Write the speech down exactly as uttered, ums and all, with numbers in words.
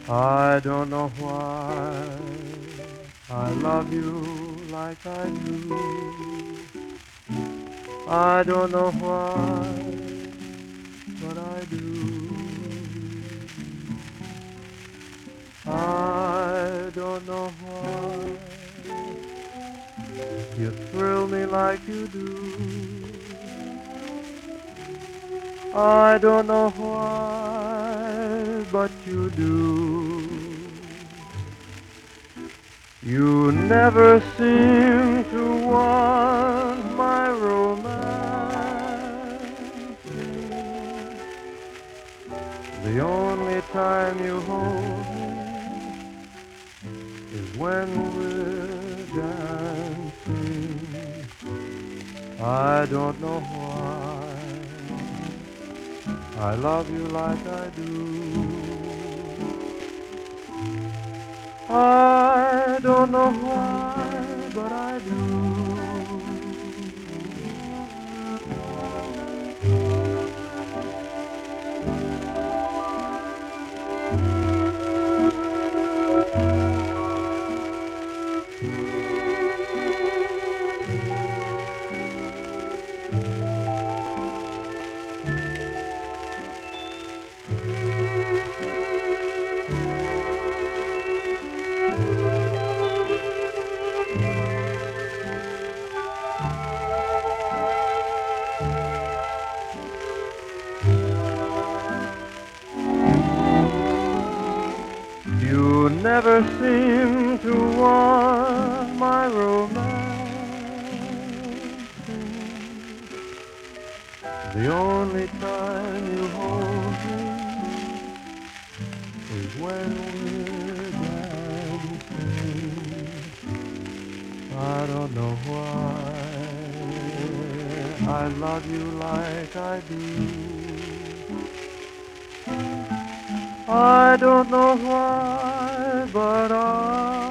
I don't know why I love you like I do. I don't know why, but I do. I don't know why you thrill me like you do. I don't know why, but you do. You never seem to want my romance. The only time you hold me is when we're dancing. I don't know why I love you like I do. I don't know why, but I do. You never seem to want my romance. The only time you hold me is when we're dancing. I don't know why I love you like I do. I don't know why, but I